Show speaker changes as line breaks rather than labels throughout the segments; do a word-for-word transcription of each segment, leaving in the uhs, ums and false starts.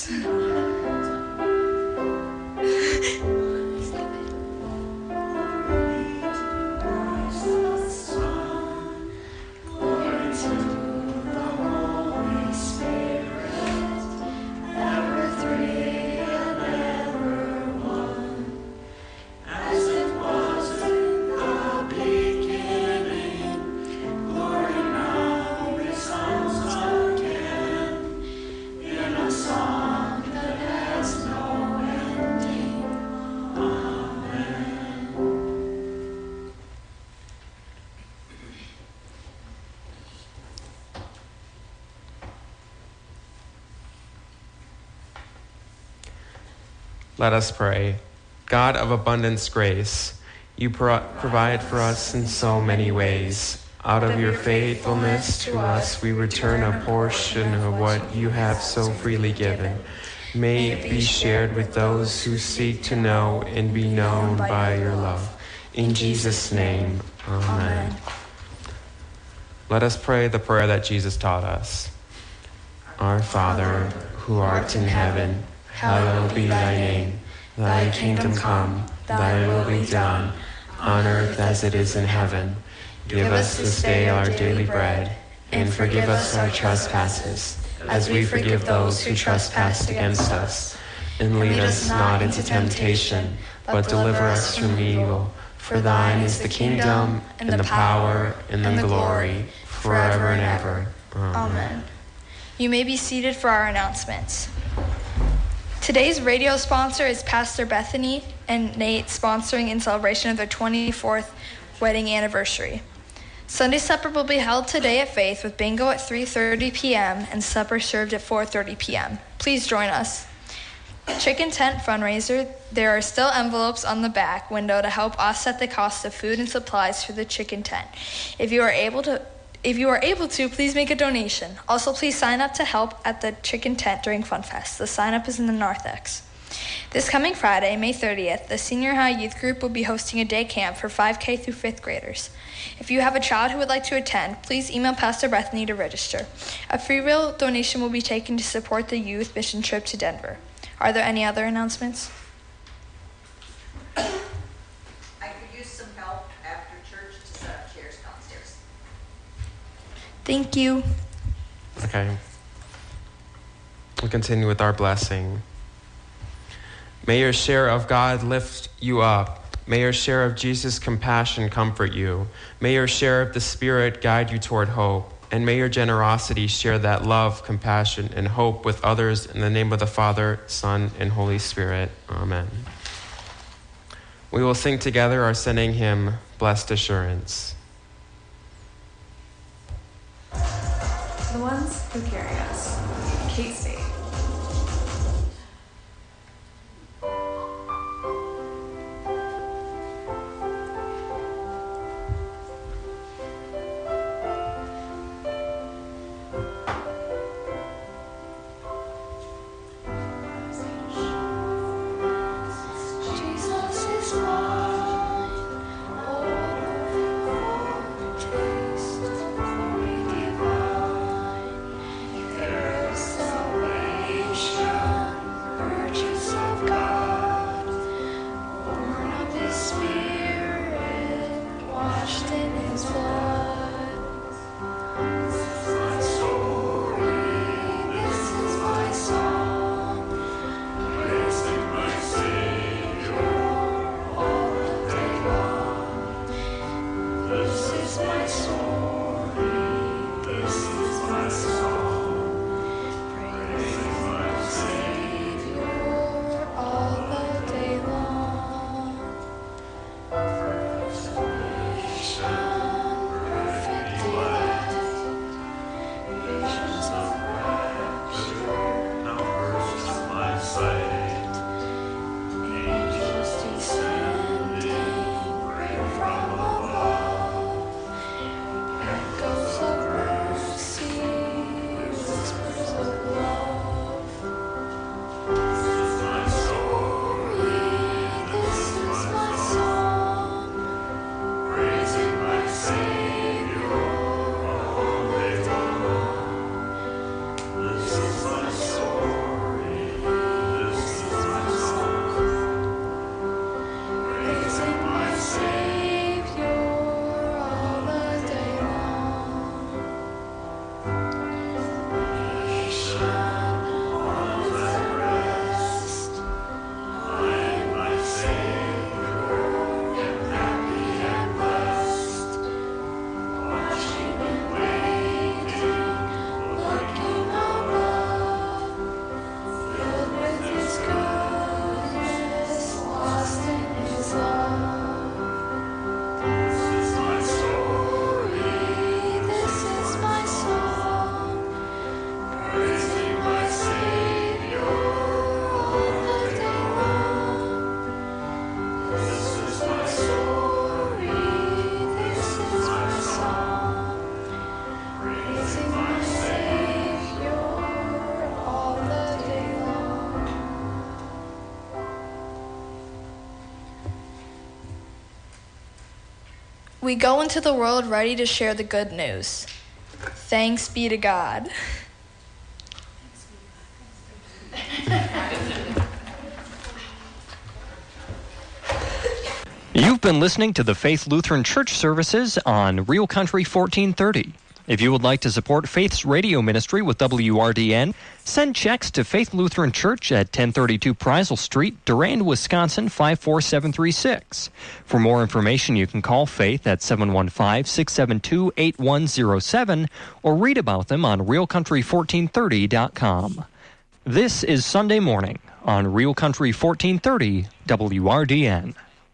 this.
Let us pray. God of abundance grace, you pro- provide for us in so many ways. Out of your faithfulness to us, we return a portion of what you have so freely given. May it be shared with those who seek to know and be known by your love. In Jesus' name, amen. Let us pray the prayer that Jesus taught us. Our Father, who art in heaven, hallowed be thy name. Thy kingdom come, thy will be done, on earth as it is in heaven. Give us this day our daily bread, and forgive us our trespasses, as we forgive those who trespass against us. And lead us not into temptation, but deliver us from evil. For thine is the kingdom, and the power, and the glory, forever and ever. Amen.
You may be seated for our announcements. Today's radio sponsor is Pastor Bethany and Nate, sponsoring in celebration of their twenty-fourth wedding anniversary. Sunday supper will be held today at Faith with bingo at three thirty p.m. and supper served at four thirty p.m. Please join us. Chicken Tent fundraiser, there are still envelopes on the back window to help offset the cost of food and supplies for the chicken tent. If you are able to If you are able to, please make a donation. Also, please sign up to help at the Chicken Tent during Fun Fest. The sign up is in the narthex. This coming Friday, May thirtieth, the Senior High Youth Group will be hosting a day camp for five K through fifth graders. If you have a child who would like to attend, please email Pastor Bethany to register. A free will donation will be taken to support the youth mission trip to Denver. Are there any other announcements?
I could use some help after church to set up chairs downstairs.
Thank you.
Okay. We'll continue with our blessing. May your share of God lift you up. May your share of Jesus' compassion comfort you. May your share of the Spirit guide you toward hope. And may your generosity share that love, compassion, and hope with others in the name of the Father, Son, and Holy Spirit. Amen. We will sing together our sending hymn, Blessed Assurance.
The ones who carry us. Kate Spade.
Taste, glory divine, there is no way.
We go into the world ready to share the good news. Thanks be to God.
You've been listening to the Faith Lutheran Church services on Real Country fourteen thirty. If you would like to support Faith's radio ministry with W R D N, send checks to Faith Lutheran Church at ten thirty-two Preisel Street, Durand, Wisconsin five four seven three six. For more information, you can call Faith at seven one five, six seven two, eight one zero seven or read about them on real country fourteen thirty dot com. This is Sunday Morning on Real Country fourteen thirty W R D N.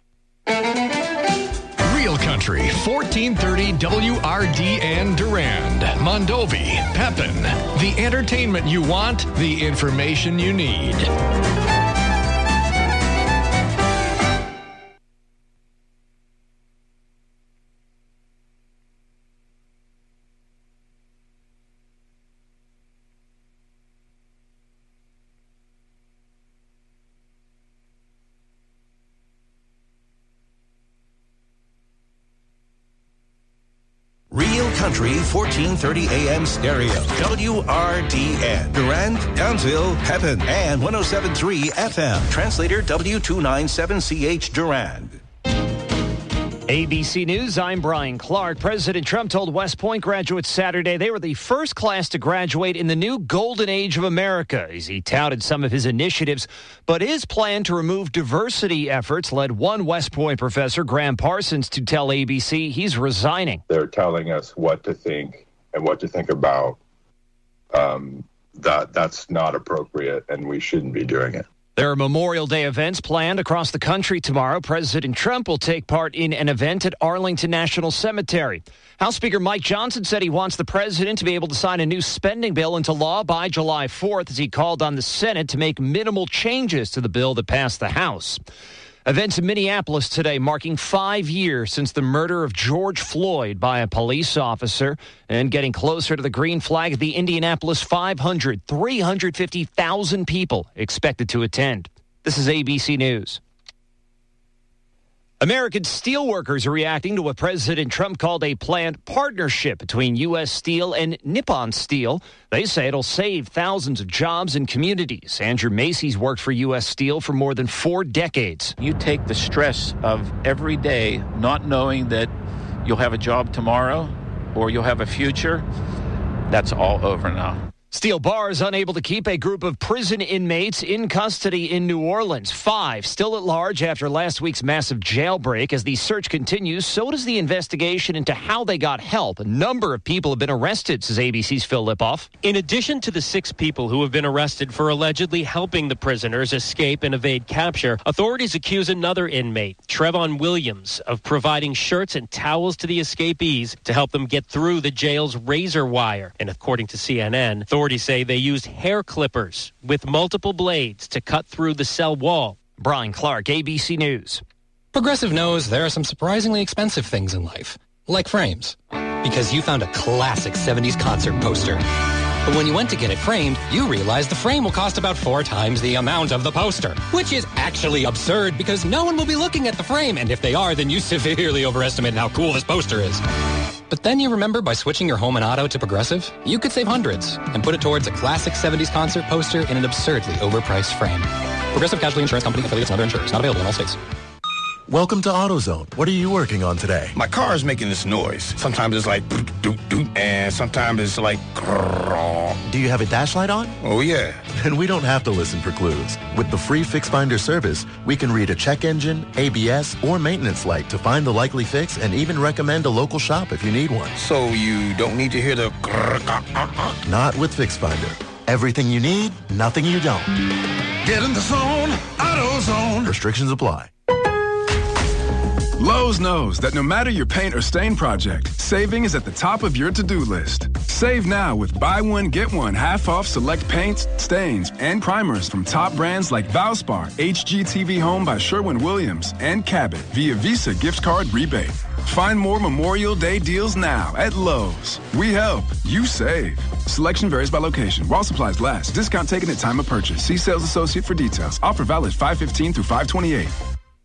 Real Country fourteen thirty W R D N Durand, Mondovi, Pepin. The entertainment you want, the information you need.
Real Country fourteen thirty A M stereo. W R D N. Durand, Townsville, Pepin, and one oh seven point three F M. Translator W two ninety-seven C H Durand.
A B C News, I'm Brian Clark. President Trump told West Point graduates Saturday they were the first class to graduate in the new golden age of America as he touted some of his initiatives. But his plan to remove diversity efforts led one West Point professor, Graham Parsons, to tell A B C he's resigning.
They're telling us what to think and what to think about. Um, that that's not appropriate, and we shouldn't be doing it.
There are Memorial Day events planned across the country tomorrow. President Trump will take part in an event at Arlington National Cemetery. House Speaker Mike Johnson said he wants the president to be able to sign a new spending bill into law by July fourth as he called on the Senate to make minimal changes to the bill that passed the House. Events in Minneapolis today marking five years since the murder of George Floyd by a police officer and getting closer to the green flag at the Indianapolis five hundred. three hundred fifty thousand people expected to attend. This is A B C News. American steelworkers are reacting to what President Trump called a planned partnership between U S Steel and Nippon Steel. They say it'll save thousands of jobs and communities. Andrew Macy's worked for U S Steel for more than four decades.
You take the stress of every day not knowing that you'll have a job tomorrow or you'll have a future. That's all over now.
Steel Bar is unable to keep a group of prison inmates in custody in New Orleans. Five still at large after last week's massive jailbreak. As the search continues, so does the investigation into how they got help. A number of people have been arrested, says A B C's Phil Lipoff.
In addition to the six people who have been arrested for allegedly helping the prisoners escape and evade capture, authorities accuse another inmate, Trevon Williams, of providing shirts and towels to the escapees to help them get through the jail's razor wire. And according to C N N, authorities say they used hair clippers with multiple blades to cut through the cell wall.
Brian Clark, A B C News.
Progressive knows there are some surprisingly expensive things in life, like frames, because you found a classic seventies concert poster. But when you went to get it framed, you realized the frame will cost about four times the amount of the poster, which is actually absurd because no one will be looking at the frame, and if they are, then you severely overestimated how cool this poster is. But then you remember by switching your home and auto to Progressive, you could save hundreds and put it towards a classic seventies concert poster in an absurdly overpriced frame. Progressive Casualty Insurance Company, affiliates, and other insurers. Not available in all states.
Welcome to AutoZone. What are you working on today?
My car is making this noise. Sometimes it's like doot doot, and sometimes it's like grrr.
Do you have a dash light on?
Oh, yeah.
Then we don't have to listen for clues. With the free Fix Finder service, we can read a check engine, A B S, or maintenance light to find the likely fix and even recommend a local shop if you need one.
So you don't need to hear the grrr.
Not with Fix Finder. Everything you need, nothing you don't.
Get in the zone, AutoZone.
Restrictions apply.
Lowe's knows that no matter your paint or stain project, saving is at the top of your to-do list. Save now with buy one, get one half off select paints, stains, and primers from top brands like Valspar, H G T V Home by Sherwin-Williams, and Cabot via Visa gift card rebate. Find more Memorial Day deals now at Lowe's. We help, you save. Selection varies by location. While supplies last, discount taken at time of purchase. See sales associate for details. Offer valid five fifteen through five twenty-eight.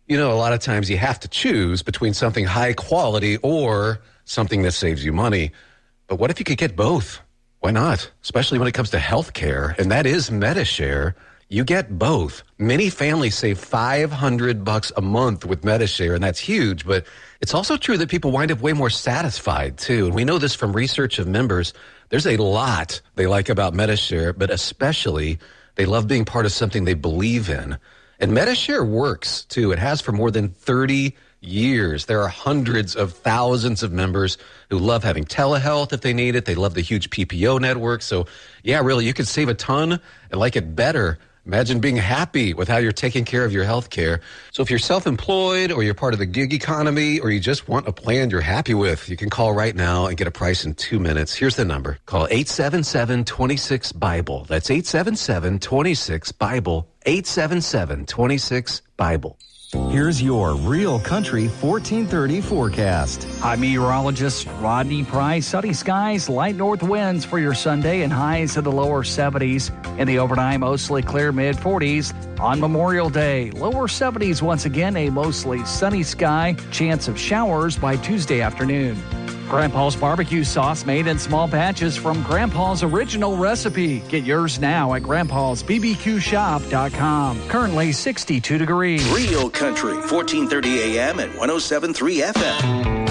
You know, a lot of times you have to choose between something high quality or something that saves you money. But what if you could get both? Why not? Especially when it comes to health care, and that is MediShare. You get both. Many families save five hundred bucks a month with MediShare, and that's huge. But it's also true that people wind up way more satisfied, too. And we know this from research of members. There's a lot they like about MediShare, but especially they love being part of something they believe in. And MediShare works, too. It has for more than thirty years. There are hundreds of thousands of members who love having telehealth if they need it. They love the huge P P O network. So, yeah, really, you could save a ton and like it better. Imagine being happy with how you're taking care of your health care. So if you're self-employed or you're part of the gig economy or you just want a plan you're happy with, you can call right now and get a price in two minutes. Here's the number. Call eight seven seven, two six, BIBLE. That's eight seven seven, two six, BIBLE. eight seven seven, two six, BIBLE.
Here's your Real Country fourteen thirty forecast.
I'm meteorologist Rodney Price. Sunny skies, light north winds for your Sunday and highs in the lower seventies. In the overnight, mostly clear mid forties. On Memorial Day, lower seventies once again, a mostly sunny sky. Chance of showers by Tuesday afternoon. Grandpa's barbecue sauce made in small batches from Grandpa's original recipe. Get yours now at grandpas b b q shop dot com. Currently sixty-two degrees.
Real Country, fourteen thirty A M and one oh seven point three F M.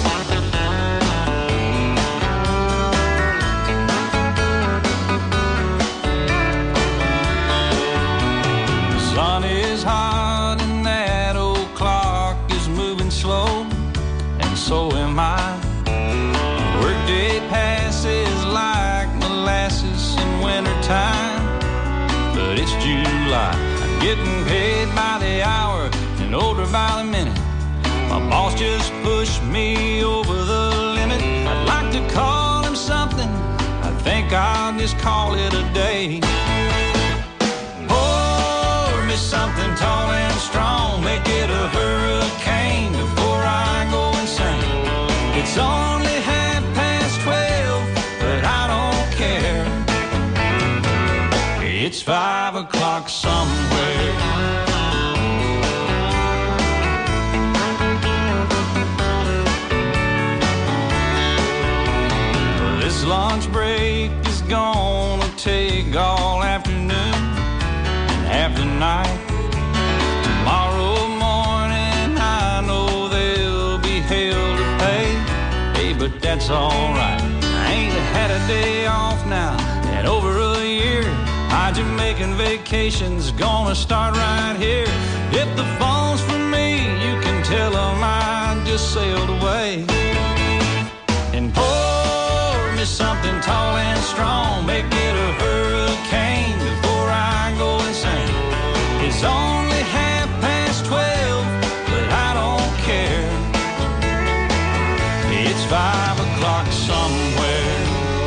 The sun is hot and that old clock is moving slow, and so am I. Workday passes like molasses in wintertime, but it's July. I'm getting paid by the hour and older by the minute. My boss just pushed me over the limit. I'd like to call him something. I think I'll just call it a day. Pour me something tall and strong, make it a hurricane before I go insane. It's only half past twelve, but I don't care. It's five o'clock somewhere. Well, this lunch break is gonna take all afternoon and half the night. Tomorrow morning I know they'll be hell to pay. Hey, but that's alright. I ain't had a day off now in over a year. My Jamaican vacation's gonna start right here. If the phone's for me, you can tell them I just sailed away. And pour me something tall and strong, make it a hurricane before I go insane. It's only half past twelve, but I don't care. It's five o'clock somewhere.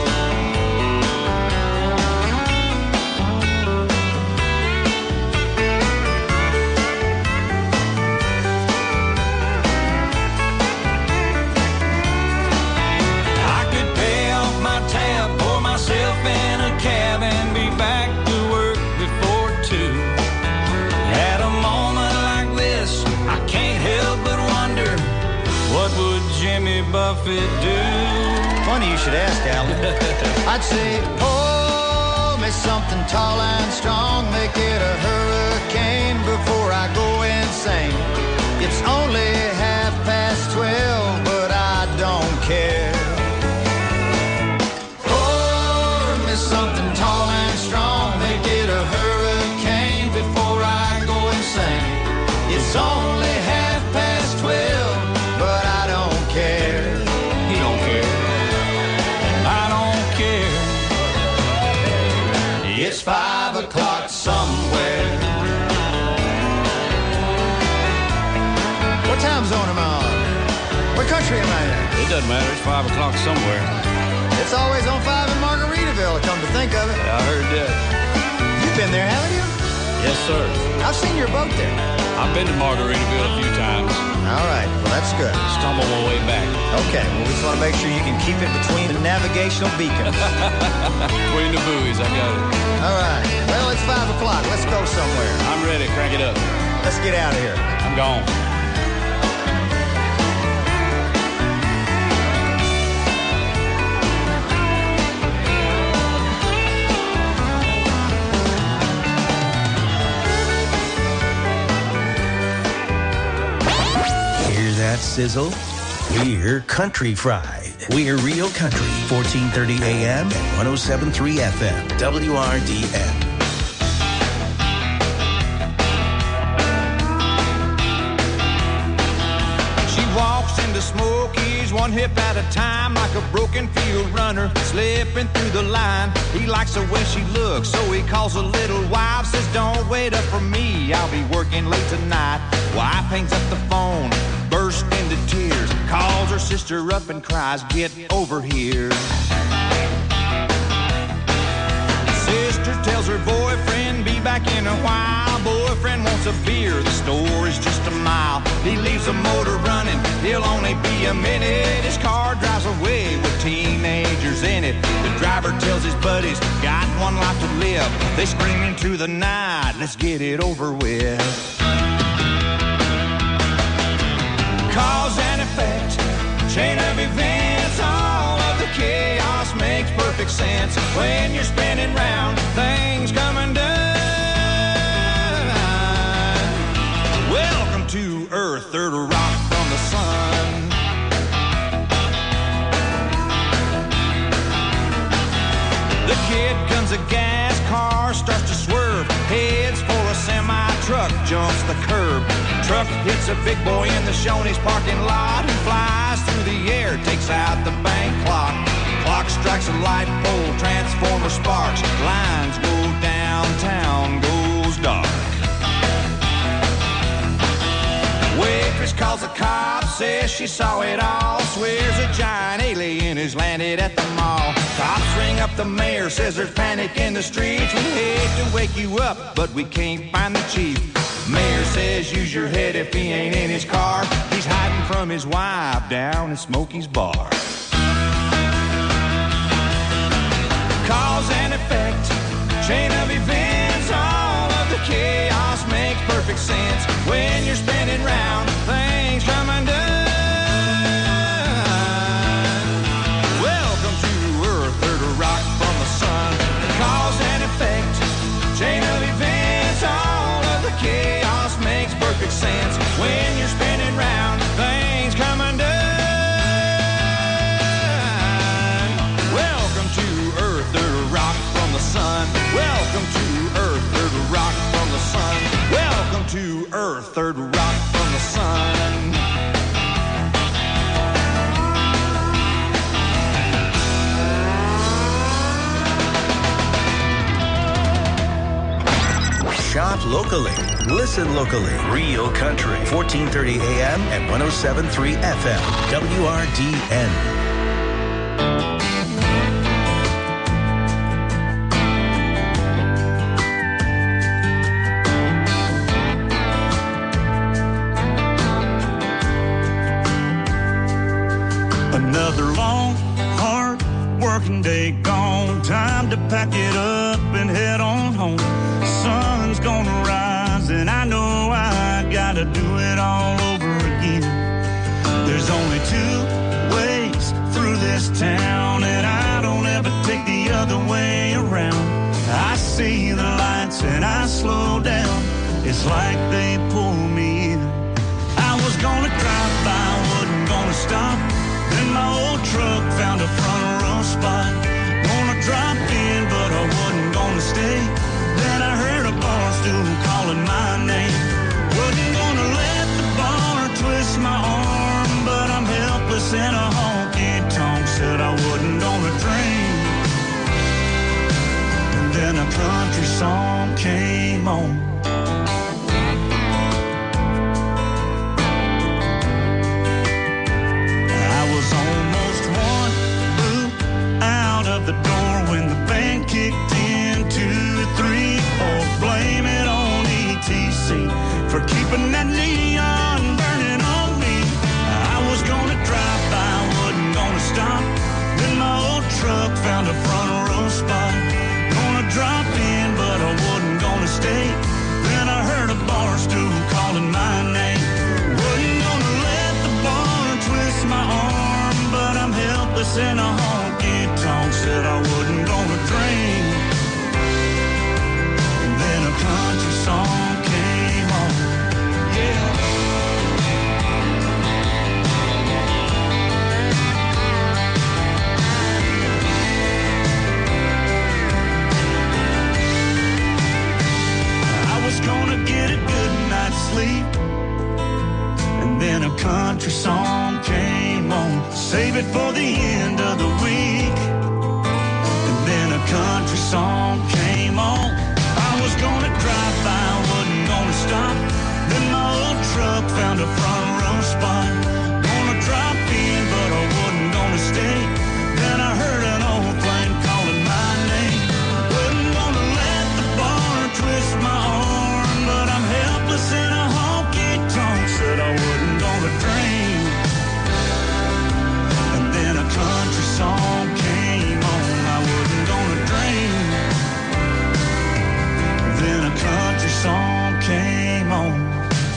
I could pay off my tab, pour myself in a cab, and be back to work before two. At a moment like this, I can't help but wonder, what would Jimmy Buffett do?
Funny you should ask, Alan. I'd say, pour me something tall and strong, make it a hurricane before I go insane. It's only half past twelve, but I don't care. Pour me something tall and strong, make it a hurricane before I go insane. It's only half past twelve, but I don't care.
He don't care. And I don't care. It's five o'clock somewhere.
What time zone am I on? What country am I in?
It doesn't matter. It's five o'clock somewhere.
It's always on five in Margaritaville, come to think of it.
Yeah, I heard that.
You've been there, haven't you?
Yes, sir.
I've seen your boat there.
I've been to Margaritaville a few times.
All right. Well, that's good.
Stumble my way back.
Okay. Well, we just want to make sure you can keep it between the navigational beacons.
Between the buoys, I got it.
All right. Well, it's five o'clock. Let's go somewhere.
I'm ready. Crank it up.
Let's get out of here.
I'm I'm gone.
Hear that sizzle? We're Country Fried. We're Real Country, fourteen thirty A M and one oh seven point three F M, W R D N.
She walks into Smokies one hip at a time like a broken field runner slipping through the line. He likes the way she looks, so he calls a little wife, says don't wait up for me, I'll be working late tonight. Wife hangs up the phone, bursts into tears, calls her sister up and cries, get over here. Sister tells her boyfriend, be back in a while. Boyfriend wants a beer, the store is just a mile. He leaves the motor running, he'll only be a minute. His car drives away with teenagers in it. The driver tells his buddies, got one life to live. They scream into the night, let's get it over with. Cause and effect, chain of events, all of the chaos makes perfect sense. When you're spinning round, things come undone. Welcome to Earth, third rock from the sun. The kid guns a gas, car starts to swerve, heads for a semi-truck, jumps the curb. Truck hits a big boy in the Shoney's parking lot. He flies through the air, takes out the bank clock. Clock strikes a light pole, transformer sparks. Lines go downtown, goes dark. Waitress calls the cops, says she saw it all. Swears a giant alien has landed at the mall. Cops ring up the mayor, says there's panic in the streets. We hate to wake you up, but we can't find the chief. Mayor says use your head if he ain't in his car. He's hiding from his wife down at Smokey's bar. Cause and effect, chain of events, all of the chaos makes perfect sense. When you're spinning round, things come undone. Welcome to Earth, third rock from the sun. Cause and effect, chain of events, all of the chaos makes perfect sense. When you're spinning round, things come undone. Welcome to Earth, third rock from the sun. Welcome to Earth, third rock from the sun. Welcome to Earth, third rock from the sun.
Shop locally. Listen locally. Real Country. fourteen thirty A M and one oh seven point three F M. W R D N.
Another long, hard working day gone. Time to pack it up and head on home. Sun's gonna rise and I know I gotta do it all over again. There's only two ways through this town and I don't ever take the other way around. I see the lights and I slow down. It's like they pull me in. I was gonna drive by, wasn't gonna stop. Then my old truck found a front row spot. Gonna drop in, but I wasn't gonna stay. Then I heard a bar stool calling my name. Wasn't gonna let the bar twist my arm, but I'm helpless in a honky-tonk. Said I wasn't gonna drink. And then a country song came on. The door when the band kicked in. Two, three, four. Blame it on E T C for keeping that neon burning on me. I was gonna drive by, wasn't gonna stop. Then my old truck found a front row spot. Gonna drop in, but I wasn't gonna stay. Then I heard a bar stool calling my name. helpless in a honky-tonk, said I wasn't gonna drink. And then a country song came on, yeah. I was gonna get a good night's sleep, and then a country song came on. Save it for the end of the week. And then a country song came on. I was gonna drive by, wasn't gonna stop. Then my old truck found a front row spot. Gonna drop in, but I wasn't gonna stay. Then I heard an old flame calling my name. Wasn't gonna let the bar twist my arm, but I'm helpless in a honky-tonk, said I wasn't gonna drink. And then a country song came on, I wasn't gonna drink. Then a country song came on.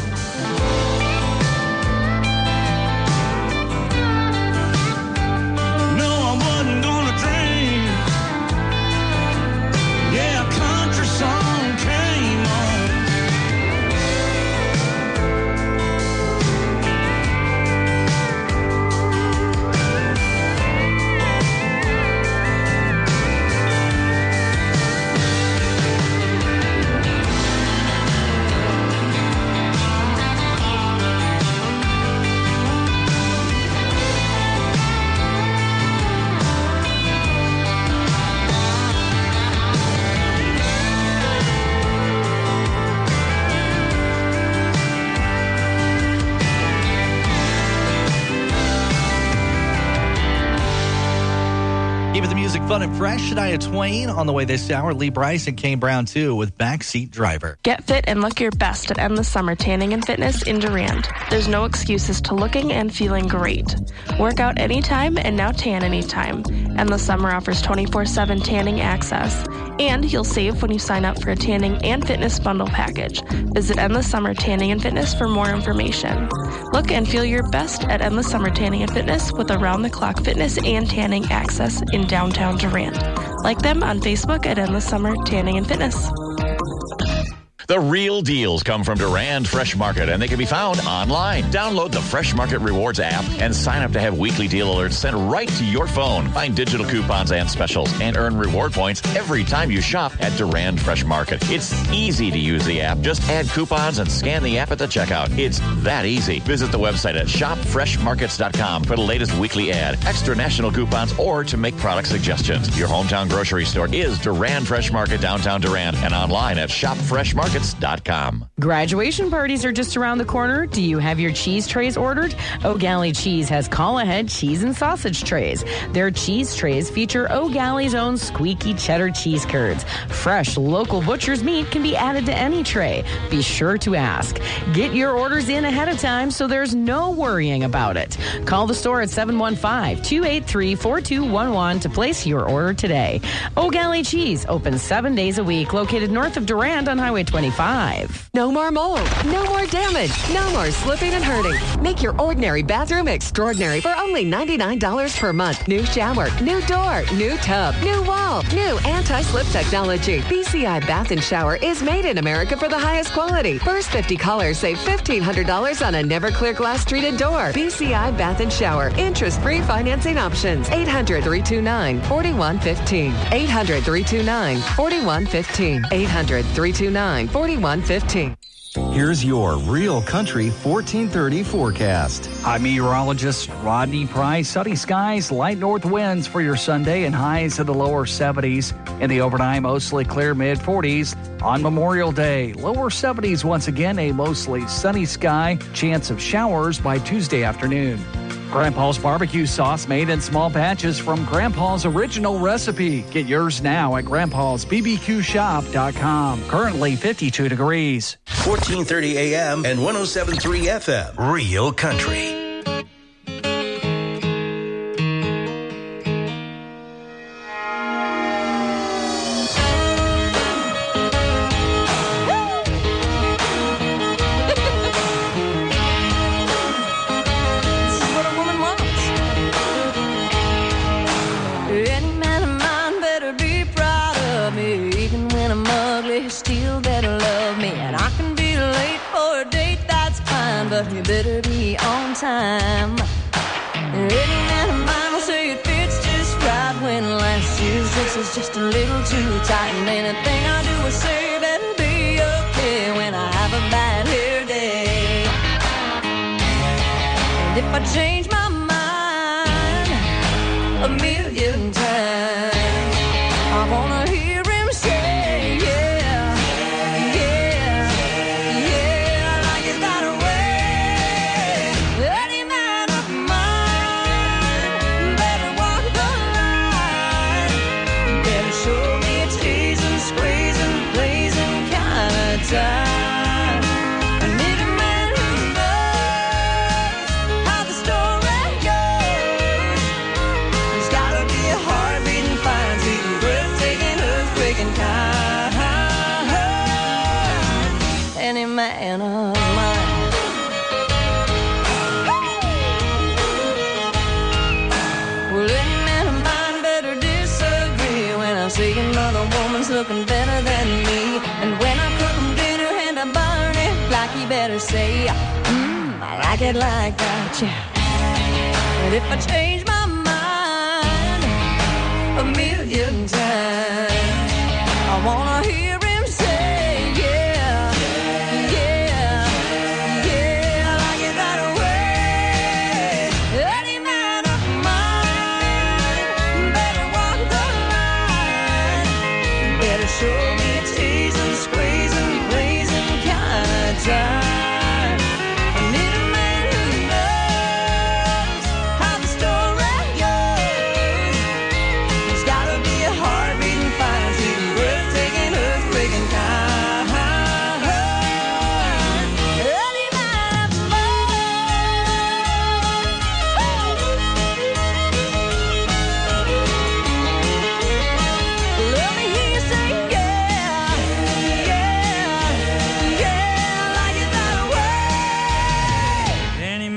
No, I wasn't gonna drink. Yeah, a country song came on.
Keeping the music fun and fresh, Shania Twain on the way this hour. Lee Brice and Kane Brown, too, with Backseat Driver.
Get fit and look your best at Endless Summer Tanning and Fitness in Durand. There's no excuses to looking and feeling great. Work out anytime and now tan anytime. Endless Summer offers twenty-four seven tanning access. And you'll save when you sign up for a tanning and fitness bundle package. Visit Endless Summer Tanning and Fitness for more information. Look and feel your best at Endless Summer Tanning and Fitness with around-the-clock fitness and tanning access in downtown Durand. Like them on Facebook at Endless Summer Tanning and Fitness.
The real deals come from Durand Fresh Market, and they can be found online. Download the Fresh Market Rewards app and sign up to have weekly deal alerts sent right to your phone. Find digital coupons and specials and earn reward points every time you shop at Durand Fresh Market. It's easy to use the app. Just add coupons and scan the app at the checkout. It's that easy. Visit the website at shop fresh markets dot com for the latest weekly ad, extra national coupons, or to make product suggestions. Your hometown grocery store is Durand Fresh Market, downtown Durand, and online at shop fresh markets dot com.
Graduation parties are just around the corner. Do you have your cheese trays ordered? O'Galley Cheese has call-ahead cheese and sausage trays. Their cheese trays feature O'Galley's own squeaky cheddar cheese curds. Fresh local butcher's meat can be added to any tray. Be sure to ask. Get your orders in ahead of time so there's no worrying about it. Call the store at seven one five, two eight three, four two one one to place your order today. O'Galley Cheese, open seven days a week, located north of Durand on Highway twenty-five.
No more mold, no more damage, no more slipping and hurting. Make your ordinary bathroom extraordinary for only ninety-nine dollars per month. New shower, new door, new tub, new wall, new anti-slip technology. B C I Bath and Shower is made in America for the highest quality. First fifty callers save fifteen hundred dollars on a never clear glass treated door. B C I Bath and Shower. Interest-free financing options. eight hundred, three two nine, four one one five. eight hundred, three two nine, four one one five. eight hundred, three two nine, four one one five.
Here's your Real Country fourteen thirty forecast.
I'm meteorologist Rodney Price. Sunny skies, light north winds for your Sunday and highs in the lower seventies. In the overnight, mostly clear mid forties. On Memorial Day, lower seventies once again, a mostly sunny sky. Chance of showers by Tuesday afternoon. Grandpa's barbecue sauce made in small batches from Grandpa's original recipe. Get yours now at grandpas b b q shop dot com. Currently fifty-two degrees.
fourteen thirty A M and one oh seven point three F M. Real Country.
ugly, still better love me. And I can be late for a date, that's fine, but you better be on time. And any man of mine will say it fits just right when last year's dress is just a little too tight. And anything I do or say better be okay when I have a bad hair day. And if I change my mind a million times, I wanna hear him say, yeah, yeah, yeah, like it's not a way. Any man of mine better walk the line, better show me a teasing, squeezing, blazing kind of time. I need a man who knows how the story goes. There's gotta be a heartbeat fine, sweet, breathtaking, earthquaking kind. Any man of mine. Well, any man of mine better disagree when I see another woman's looking better than me. And when I cook him dinner and I burn it, like he better say, mmm, I like it like that, yeah. And if I change my mind a million times, I wanna hear him say, yeah, yeah, yeah, like it that way. Any man of mine better walk the line, better show me a teasing, squeezing, blazing kind of time. I need a man who knows how the story goes. There's gotta be a heartbeating fine, sweet, breathtaking, earthquaking kind. Any man of mine. Let me hear you say, yeah, yeah, yeah, like it that way. Any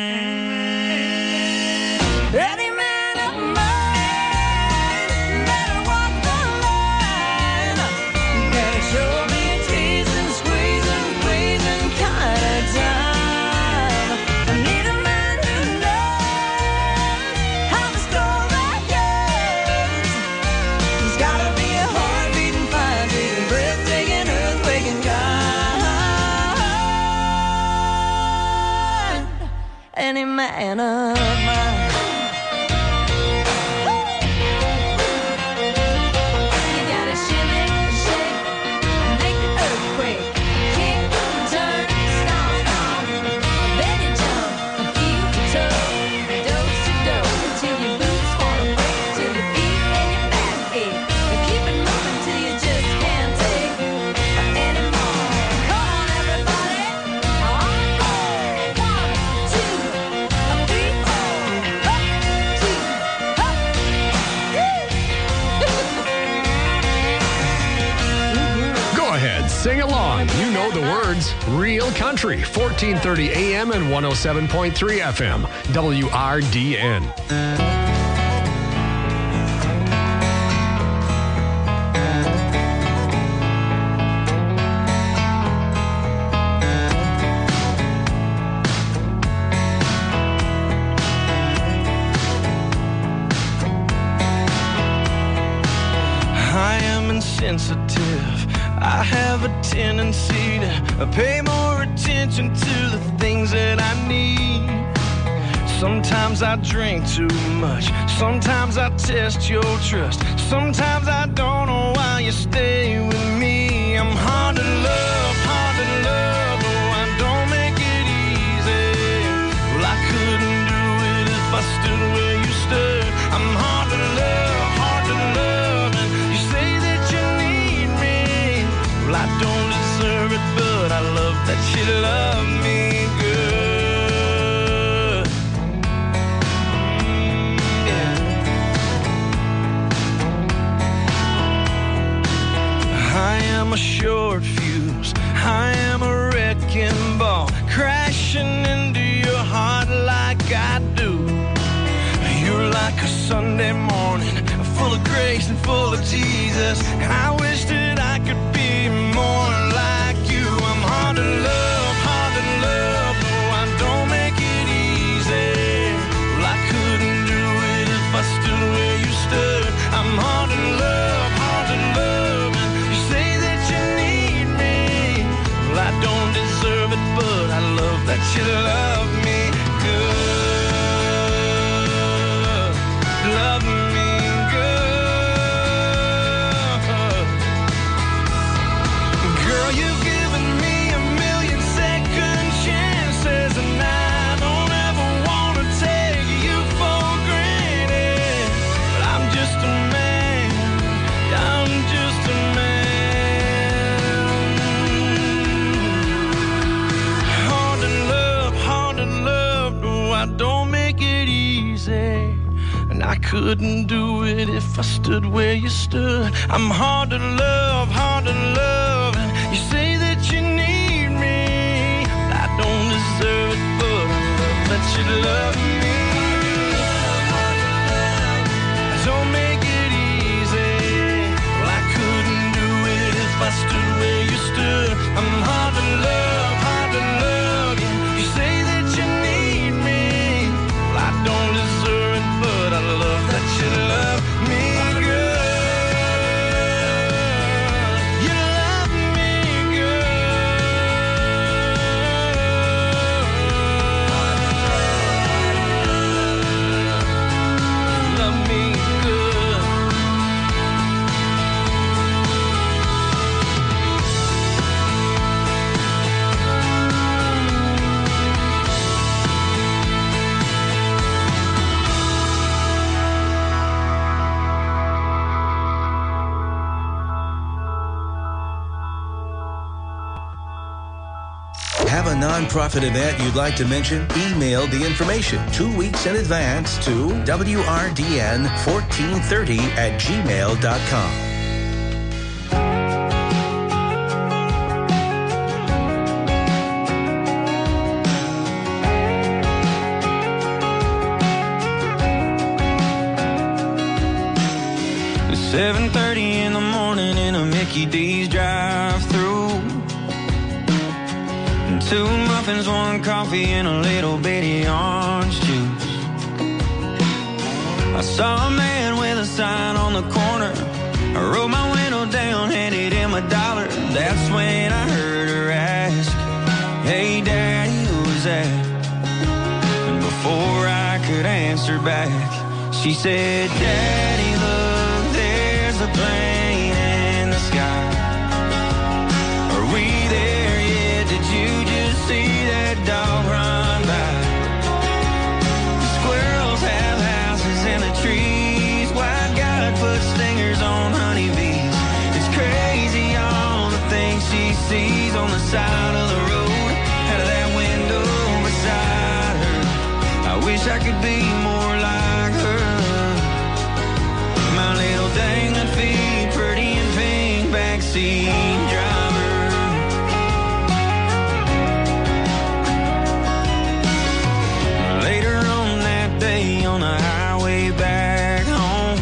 man, any man of mine better walk the line, better show me a teasing, squeezing, pleasing kind of time. I need a man who knows how the story goes. There's gotta be a heartbeating fine, sweet, breathtaking, earthquaking kind. Any man of mine. You gotta shimmy, shake, make the earthquake, kick, turn, stomp, then you jump, feel the toe, dose to dose, till your boots wanna break, till your feet and your back ache. You keep it moving till you just can't take anymore. Come on, everybody, encore. One, two, three, four. Up, two, up.
Go ahead, sing along. You know the words. Real Country, fourteen thirty A M and one oh seven point three F M, W R D N.
I am insensitive. I have a tendency to pay more attention to the things that I need. Sometimes I drink too much. Sometimes I test your trust. Sometimes I don't know why you stay with me. I'm hard to love, hard to love. Oh, I don't make it easy. Well, I couldn't do it if I stood where you stood. I'm hard to love, hard to love. And you say that you need me. Well, I don't deserve it, but I love that you love me good. Mm, yeah. I am a short fuse. I am a wrecking ball, crashing into your heart like I do. You're like a Sunday morning, full of grace and full of Jesus. And I wish that I could be you love me good. Love me good. Girl, you've given me a million second chances, and I don't ever want to take you for granted. But I'm just a man. I'm just a man. Hard to love, hard to love. No, I don't make it easy. And I couldn't do it if I stood where you stood. I'm hard to love, hard to love. And you say that you need me. I don't deserve it, but I love that you love me. Don't make it easy. Well, I couldn't do it if I stood where you stood. I'm hard to love, hard to love. You say that you need me. Well, I don't deserve it, but I love that you love me good. You love me good. Love me good.
Have a nonprofit event you'd like to mention? Email the information two weeks in advance to W R D N fourteen thirty at gmail dot com.
It's seven thirty in the morning in a Mickey D's drive-thru. And two muffins, one coffee, and a little bitty orange juice. I saw a man with a sign on the corner. I rolled my window down, handed him a dollar. That's when I heard her ask, "Hey, Daddy, who's that?" And before I could answer back, she said, "Daddy, look, there's a plane in the sky. Are we there yet? Did you just see that dog run by? The squirrels have houses in the trees. White God put stingers on honeybees. It's crazy all the things she sees on the side of the road, out of that window beside her. I wish I could be more like her. My little dangling feet, pretty and pink, backseat driver." Later on that day on the highway back home,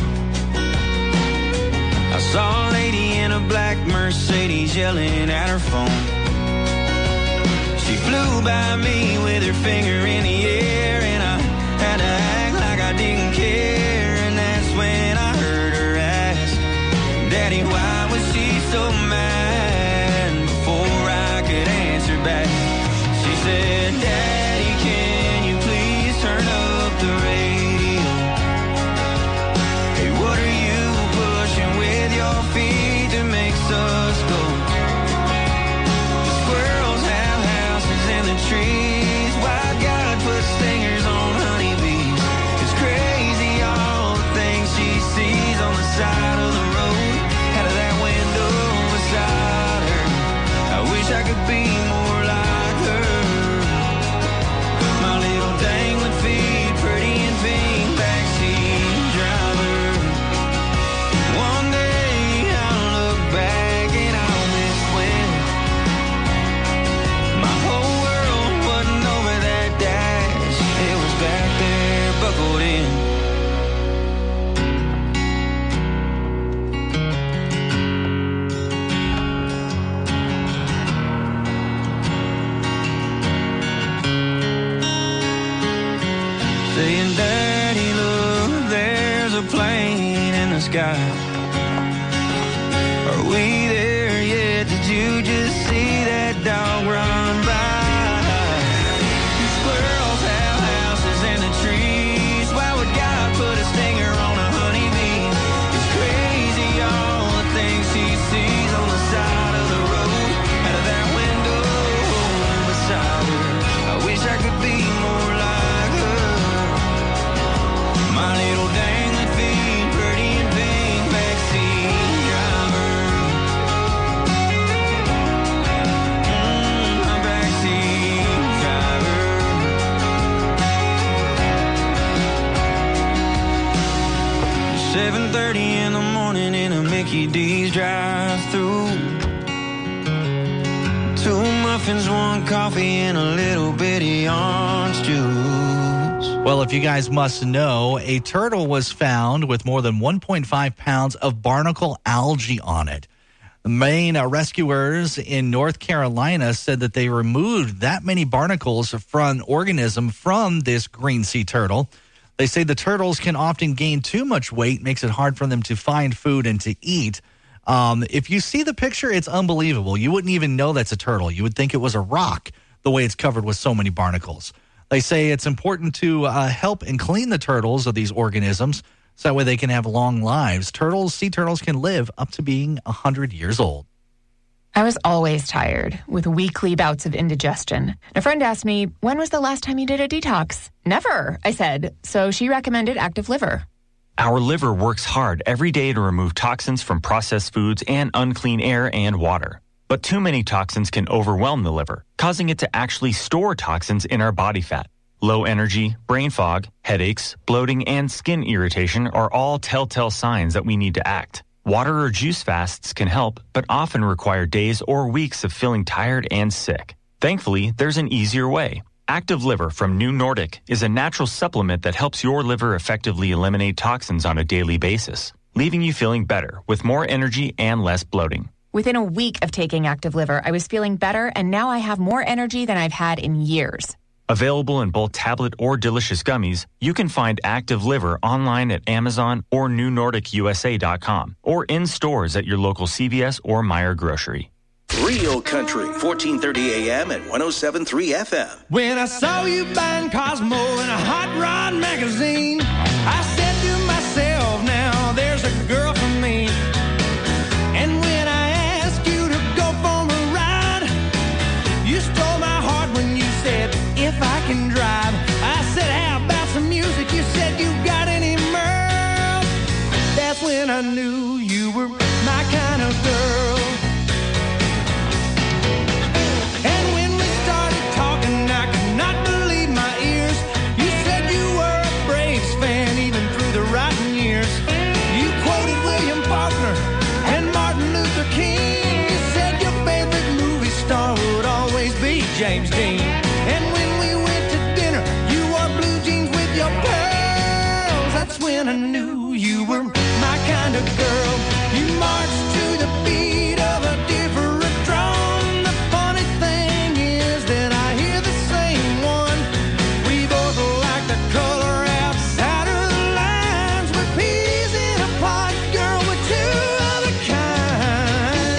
I saw a lady in a black Mercedes yelling at her phone. She flew by me with her finger in the air, and I had to act like I didn't care. And that's when I heard her ask, "Daddy, why was she so mad?" And before I could answer back, she said, "Daddy, can you please turn up the radio? Hey, what are you pushing with your feet that makes us go? The squirrels have houses in the trees. Why God put stingers on honeybees? It's crazy all the things she sees on the side of the road, out of that window beside her. I wish I could be more like her. My little dangling feet, pretty and pink, backseat driver. One day I'll look back and I'll miss when my whole world wasn't over that dash. It was back there, buckled in. Saying, "Daddy, look, there's a plane in the sky. Are we there yet? Did you just see that dog run by?"
muffins, one coffee, and a little bitty orange juice.
Well, if you guys must know, a turtle was found with more than one point five pounds of barnacle algae on it. The Maine uh, rescuers in North Carolina said that they removed that many barnacles from an organism from this green sea turtle. They say the turtles can often gain too much weight, makes it hard for them to find food and to eat. Um, if you see the picture, it's unbelievable. You wouldn't even know that's a turtle. You would think it was a rock, the way it's covered with so many barnacles. They say it's important to uh, help and clean the turtles of these organisms so that way they can have long lives. Turtles, sea turtles can live up to being one hundred years old.
I was always tired, with weekly bouts of indigestion. A friend asked me, when was the last time you did a detox? Never, I said. So she recommended Active Liver.
Our liver works hard every day to remove toxins from processed foods and unclean air and water. But too many toxins can overwhelm the liver, causing it to actually store toxins in our body fat. Low energy, brain fog, headaches, bloating, and skin irritation are all telltale signs that we need to act. Water or juice fasts can help, but often require days or weeks of feeling tired and sick. Thankfully, there's an easier way. Active Liver from New Nordic is a natural supplement that helps your liver effectively eliminate toxins on a daily basis, leaving you feeling better with more energy and less bloating.
Within a week of taking Active Liver, I was feeling better, and now I have more energy than I've had in years.
Available in both tablet or delicious gummies, you can find Active Liver online at Amazon or new nordic u s a dot com or in stores at your local C V S or Meijer grocery.
Real Country, fourteen thirty A M and one oh seven point three F M.
When I saw you buying Cosmo in a Hot Rod magazine, I said to myself, now there's a girl for me. And when I asked you to go for a ride, you stole my heart when you said, if I can drive. I said, how about some music? You said, you got any Merle? That's when I knew you were my kind of girl. And when we started talking, I could not believe my ears. You said you were a Braves fan even through the rotten years. You quoted William Faulkner and Martin Luther King. You said your favorite movie star would always be James Dean. And when we went to dinner, you wore blue jeans with your pearls. That's when I knew you were my kind of girl. You marched to the beat of a different drum. The funny thing is that I hear the same one. We both like the color outside of the lines. We're peas in a pod, girl, we're two of a kind.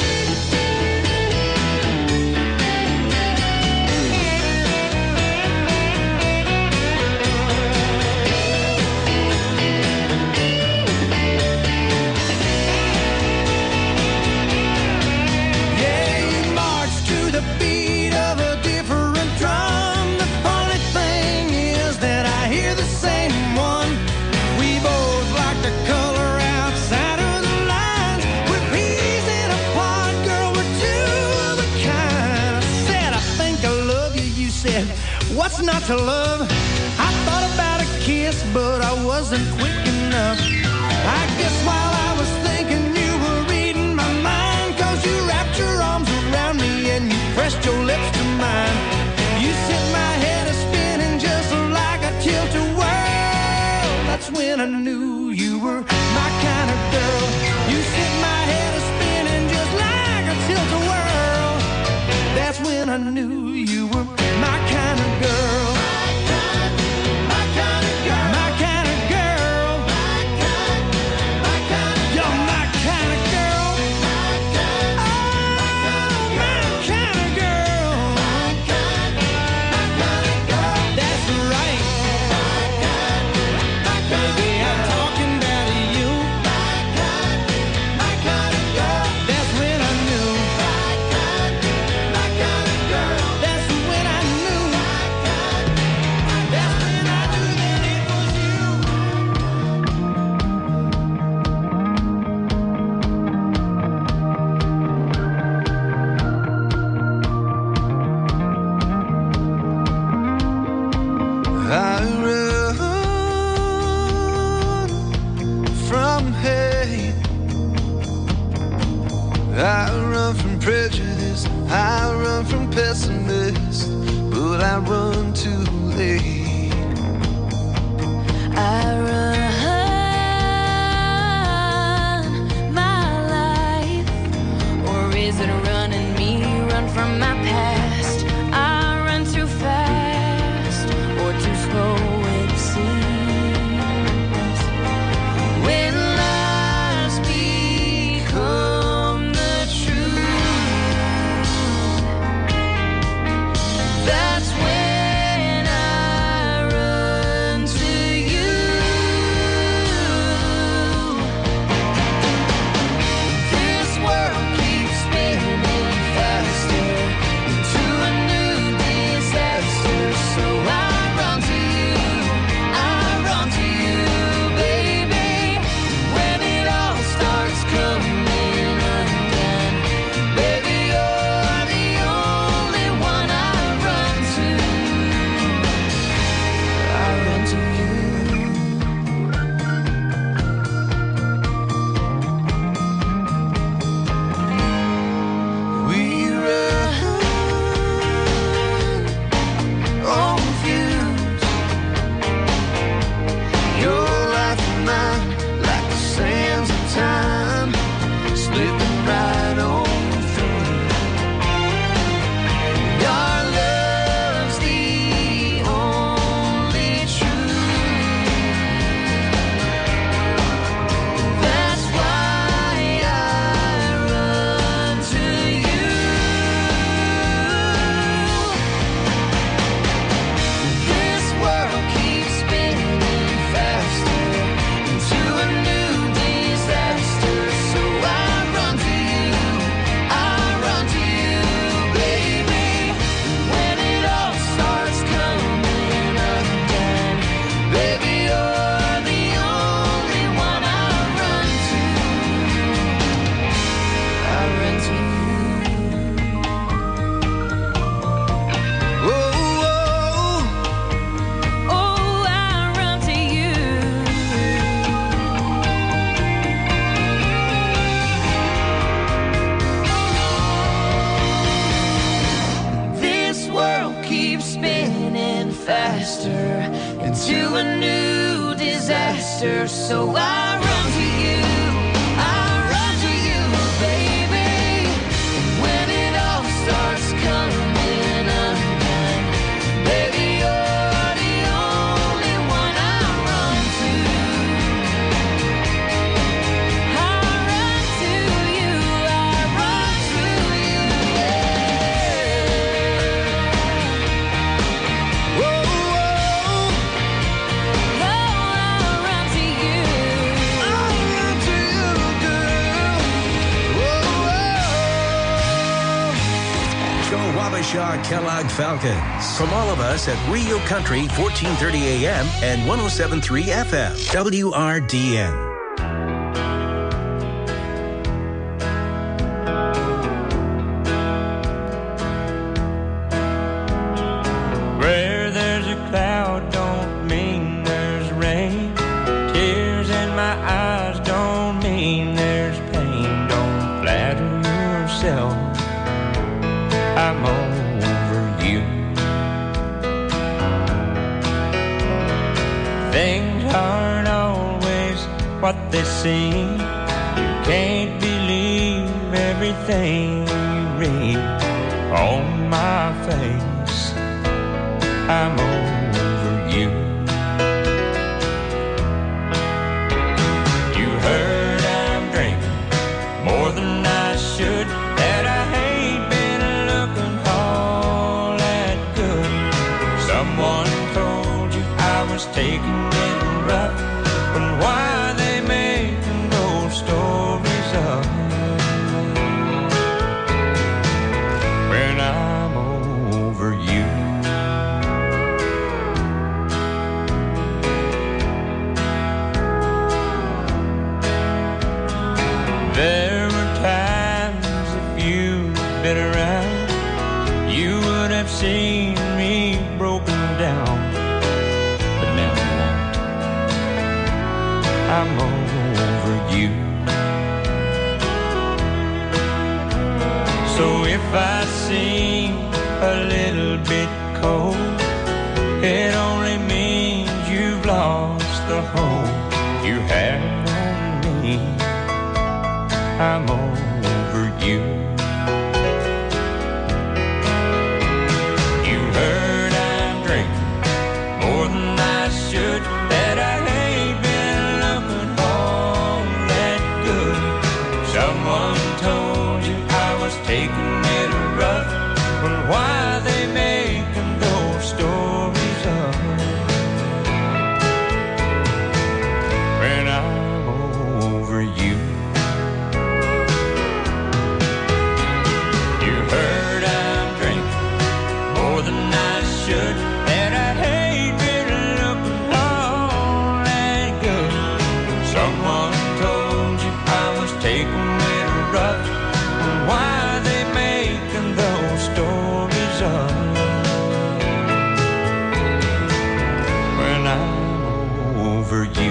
Yeah, you march to the beat of a different drum. The funny thing is that I hear the same one. We both like the color outside of the lines. We're peas in a pod, girl, we're two of a kind. I said, I think I love you. You said, what's not to love? I thought about a kiss, but I wasn't quick enough. I guess while I was thinking you were reading my mind, 'cause you wrapped your arms around me and you pressed your lips to mine. You sent my head a spinning just like a tilt-a-whirl. That's when I knew you were my kind of girl. You sent my head a spinning just like a tilt-a-whirl. That's when I knew you were my kind of girl. My kind of girl. My kind of girl. My kind, my kind run from prejudice, I run from pessimists, but I run too late.
I run my life, or is it running me? Run from my past. I run too fast, or too slow it seems. When lies become the truth, that's when I run to you. This world keeps spinning faster into a new disaster, so I run to you, I run to you, baby. When it all starts coming undone, baby, you're the only one I run to. I run to you. We run on views. Your life and mine, like the sands of time, slipping right on through. Our love's the only truth. That's why I run to you. This world keeps spinning faster into a new disaster, so I run to you, I run to you, baby. When it all starts coming undone, baby, you're the only one I run to. I run to you. Oh, oh, oh, I run to you. This world keeps spinning faster into a new disaster, so I run to you, I run to you, baby. When it all starts coming undone, baby, you're the only one I run to. I run to you, I run to you, yeah. Whoa, whoa. Oh, I run to you. I run to you, girl. Whoa, whoa.
Go Wabasha Kellogg Falcons. From all of us at Rio Country, fourteen thirty A M and one oh seven point three F M, W R D N.
Where there's a cloud don't mean there's rain. Tears in my eyes don't mean there's pain. Don't flatter yourself, I'm over you. Things aren't always what they seem. You can't believe everything you read on my face. I'm over you. You heard I'm drinking more than I should, that I ain't been looking all that good. Someone told you I was taking it rough, but why they making those stories up when I'm over you? There were times if you'd been around, you would have seen me broken down. But now you won't. I'm over you. So if I seem a little bit cold, it only means you've lost the hope you had on me. I'm over you. You heard I'm drinking more than I should, that I ain't been looking all that good. Someone told you I was taking it rough. Well, why they making those stories up when I'm over you? You heard I'm drinking more than I should, and I ain't been looking all that good. Someone told you I was taking it rough. Well, why they making those stories up when I'm over you?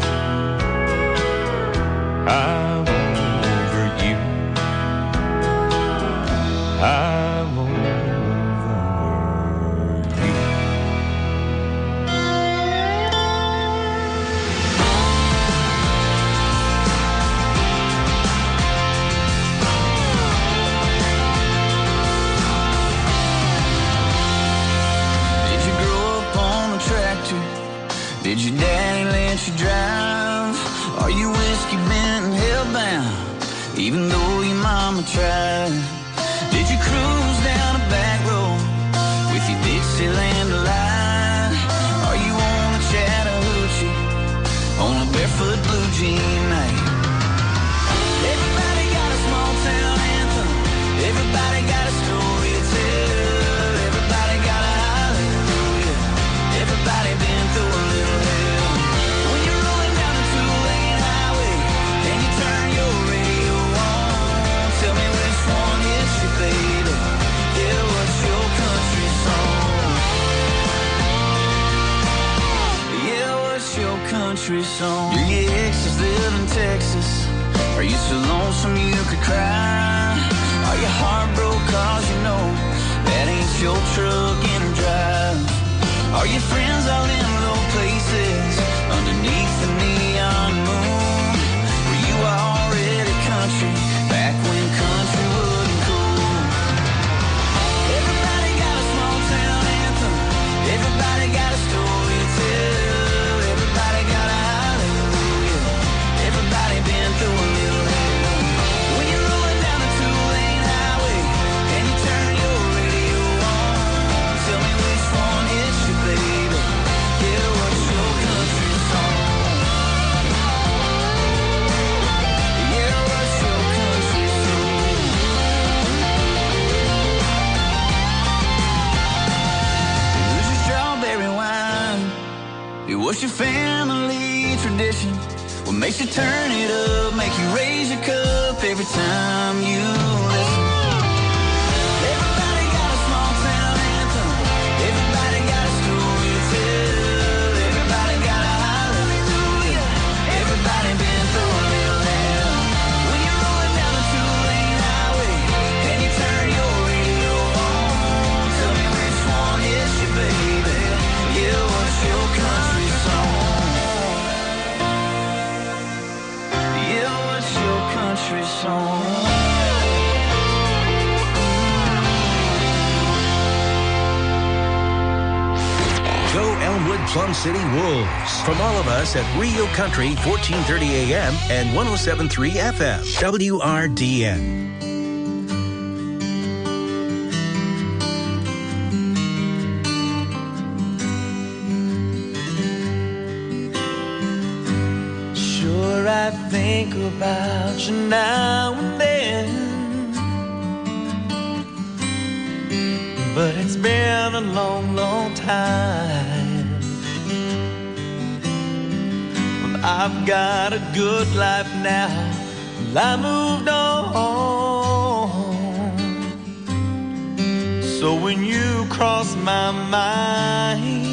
I'm over you. I'm over you.
Did you grow up on a tractor? Did your daddy let you drive? Are you whiskey bent and hellbound, even though your mama tried? Did you cruise down a back road with your Dixieland delight? Are you on a Chattahoochee on a barefoot blue jean night? Everybody got a small town anthem. Everybody got a story to tell. Everybody got a hallelujah. Everybody been through a little hell. When you're rolling down the two-lane highway and you turn your radio on, tell me which one hits you, baby. Yeah, what's your country song? Yeah, what's your country song? Do your exes live in Texas? Are you so lonesome you could cry? Are you heartbroken cause you know that ain't your truck in a drive? Are your friends all in low places underneath the neon moon? Were you already country back when country wasn't cool? Everybody got a small town anthem. Everybody got a story to tell. Everybody got a hallelujah. Everybody been through a little hell. When you're rolling down the two-lane highway and you turn your radio on, tell me which one hits you, baby. Yeah, what's your country song? Yeah, what's your country song? Who's your strawberry wine? It was your family tradition. What makes you turn it up, make you raise your cup every time you listen? Everybody got a small town anthem. Everybody got a story to tell. Everybody got a hallelujah. Everybody been through a little hell. When you're rolling down the two-lane highway and you turn your radio on, tell me which one hits you, baby. Yeah, what's your country song? Yeah, what's your country song?
Go Elmwood Plum City Wolves. From all of us at Rio Country, fourteen thirty A M and one oh seven point three F M. W R D N.
Sure, I think about you now and then, but it's been a long, long time. Well, I've got a good life now. Well, I moved on. So when you cross my mind,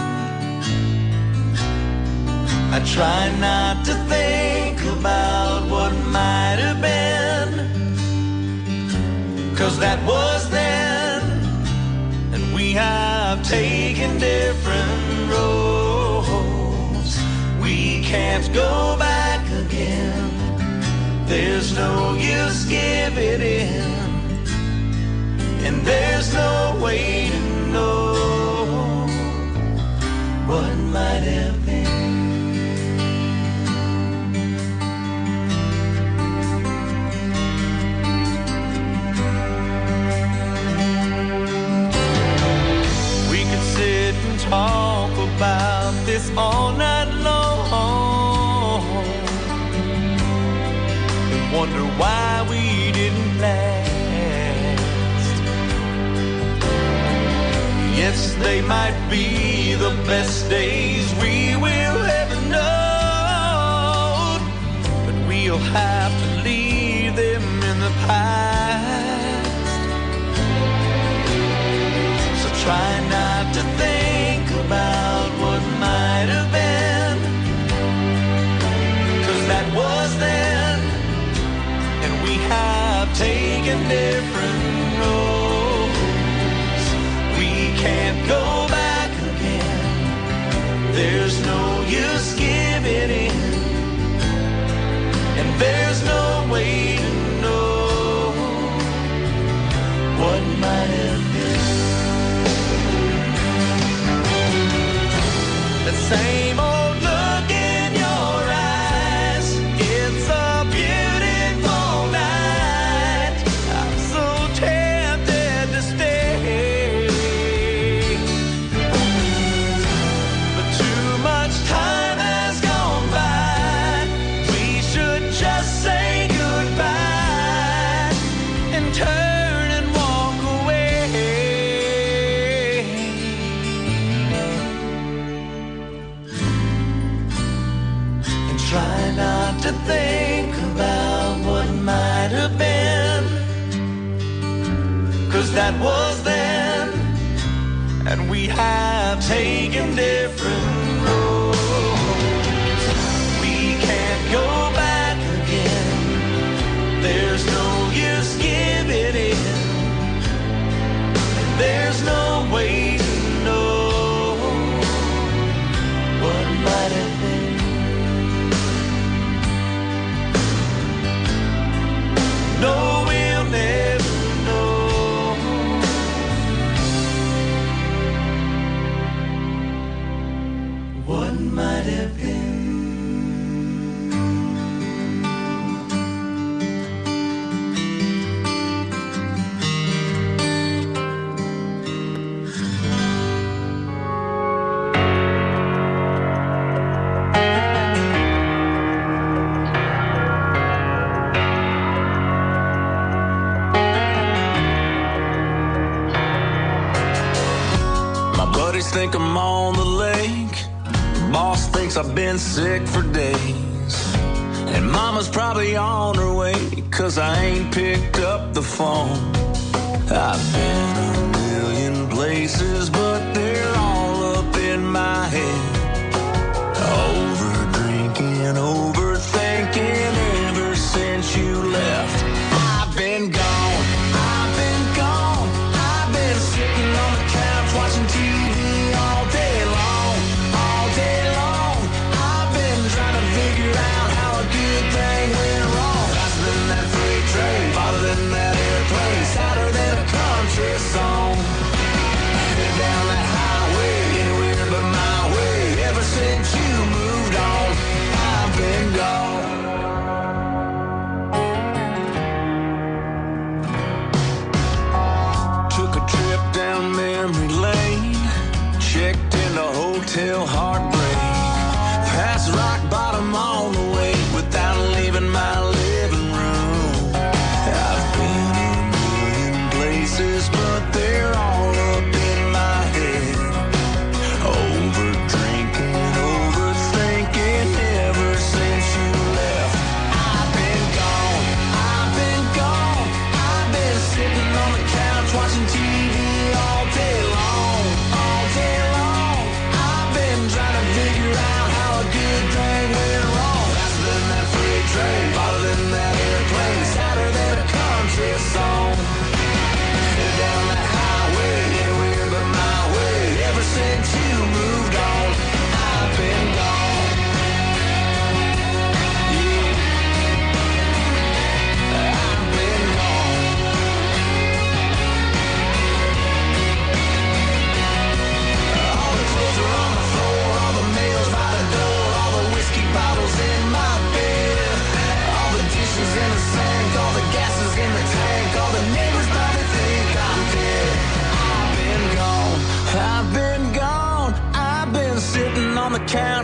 I try not to think about what might have been, 'Cause that was then, and we have taken different roads. We can't go back again. There's no use giving in, and there's no way to know what might have been. We could sit and talk about this all night long and wonder why we didn't last. Yes, they might be the best days we will ever know, but we'll have to leave them in the past. So try not to think about what might have been, 'cause that was then, and we have taken different roads. We can't go back again. There's no use giving in, and there's no way to know what might have been. The same old look in your eyes. It's a beautiful night. I'm so tempted to stay, but too much time has gone by. We should just say goodbye and turn and walk away. And try not to think about what might have been, 'cause that was then, and we have taken different roads. We can't go back again. There's no use giving in, and there's no way to know what might have been. No, we'll never know what might have been. My buddies think I'm on the lake. Boss thinks I've been sick for days. And mama's probably on her way, 'cause I ain't picked up the phone. I've been a million places, but they're all up in my head. Over drinking, overthinking ever since you left. I've been gone, I've been gone. I've been sitting on the couch watching T V all day long, all day long. I've been trying to figure out how a good thing went wrong. Faster than that freight train, farther than that airplane, sadder than a country song. Headed down that highway, anywhere but my way. Ever since you moved on, I've been gone. Took a trip down memory lane, checked into Hotel Heartbreak, past rock bottom on the way without leaving my living room. I've been a million places, but they're all up in my head. Over drinking, overthinking ever since you left. I've been gone, I've been gone. I've been sitting on the couch watching T V all day long, all day long. I've been trying to figure out how a good thing went wrong. Faster than that freight train, farther than that airplane, sadder than a country song.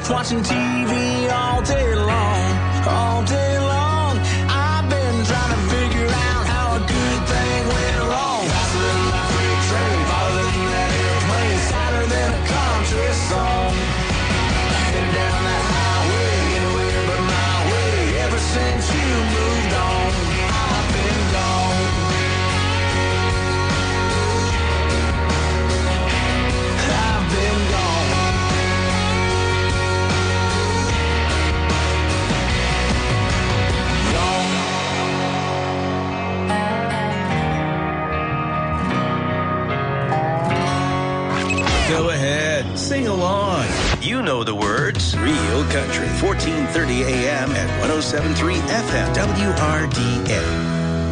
couch watching T V all day long, all day long. I've been trying to figure out how a good thing went wrong. Faster than my freight train, farther than that airplane, sadder than a country song. Headed down that highway, anywhere but my way. Ever since you moved on, I've been gone. I've been gone.
Go ahead, sing along. You know the words. Real Country, fourteen thirty A M at one oh seven point three F M, W R D N.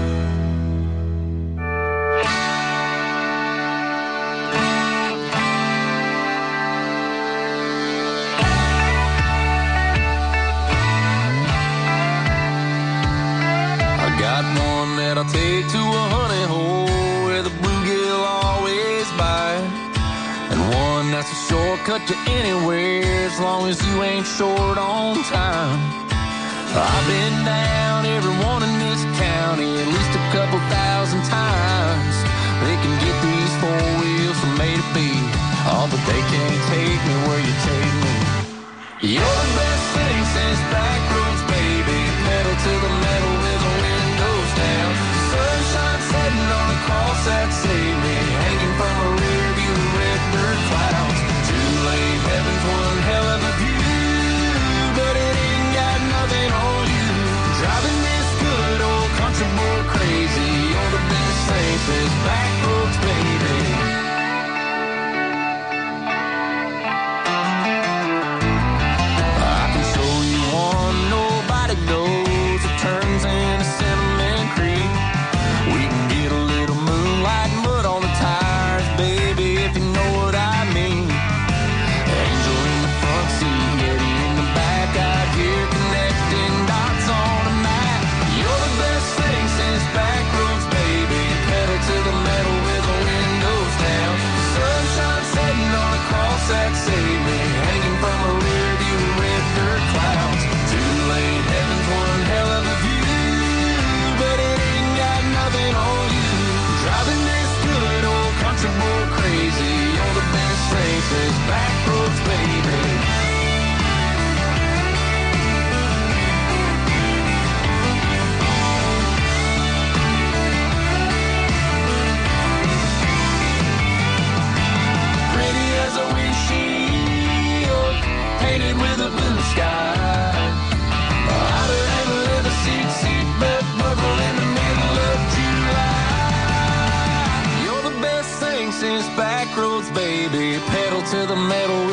I got one that I'll take to a honey hole where the bluegill always bite, and one that's a shortcut to anywhere as long as you ain't short on time. I've been down every one in this county at least a couple thousand times. They can get these four wheels from A to B, oh, but they can't take me where you take me. You're the best thing since back roads, baby. Pedal to the metal with the windows down. Sunshine setting on a cross that saved me, hanging from a rear view of red dirt clouds. Too late, heaven's one hell of a view, but it ain't got nothing on you. Driving this good old country boy crazy. You're the best thing since back roads, baby. I can show you one nobody knows. It turns into Cinnamon Creek. We can get a little moonlight and mud on the tires, baby, if you know what I mean. Angel in the front seat, Eddie in the back, out here connecting dots on a map. You're the best thing since back roads, baby. Pedal to the metal with the windows down. Sunshine setting on a cross that saved me, hanging from a rear view of red dirt clouds. Too late, heaven's one hell of a view, but it ain't got nothing on you. Driving this good old country boy crazy. You're the best thing since back roads, baby. Pretty as a windshield, painted with a blue sky. Hotter than a leather seat, seatbelt buckle in the middle of July. You're the best thing since back roads, baby. Pedal to the metal